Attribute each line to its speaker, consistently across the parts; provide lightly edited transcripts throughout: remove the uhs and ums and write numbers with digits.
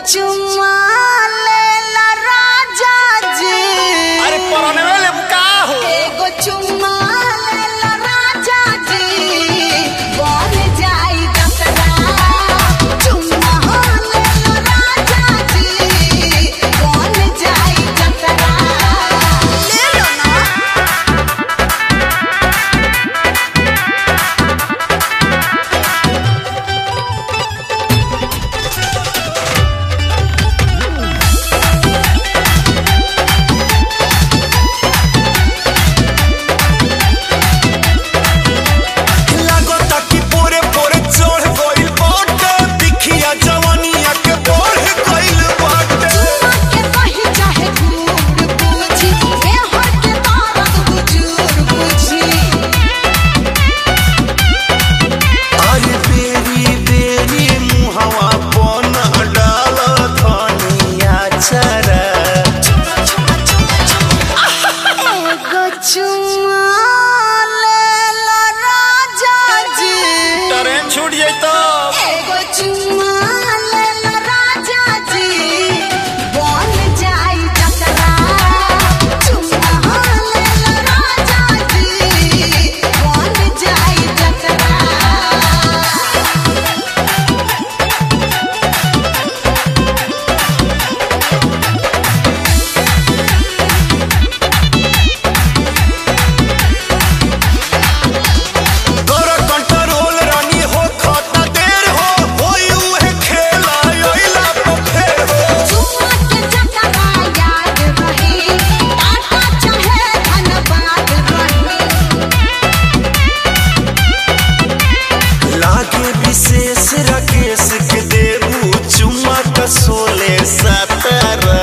Speaker 1: चुम्मा लेला राजा जी।
Speaker 2: अरे परने वाले का हो?
Speaker 1: एगो चुम्मा लेला राजा जी, बन जाई जतरा। चुम्मा लेला राजा जी, बन जाई जतरा। ले लो ना।
Speaker 2: ट्रेन छूट जाए तो
Speaker 1: एगो चुम्मा लेला राजा जी, बन जाई जतरा। चुम्मा लेला राजा जी, बन जाई जतरा।
Speaker 2: विशेष राकेश के देबू चुम्मा का 16-17।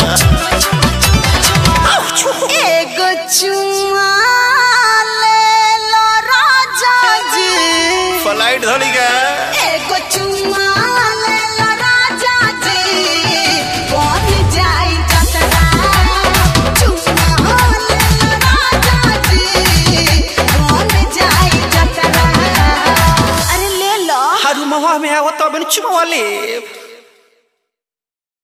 Speaker 1: एगो चुम्मा लेला राजा जी,
Speaker 2: फ्लाइट धड़ी गया।
Speaker 1: एगो चुम्मा लेला राजा जी, बन जाई जतरा। चुम्मा लेला राजा जी, बन जाई जतरा। अरे ले लो।
Speaker 2: हारू मवा में आवत बन चुम्मा ले।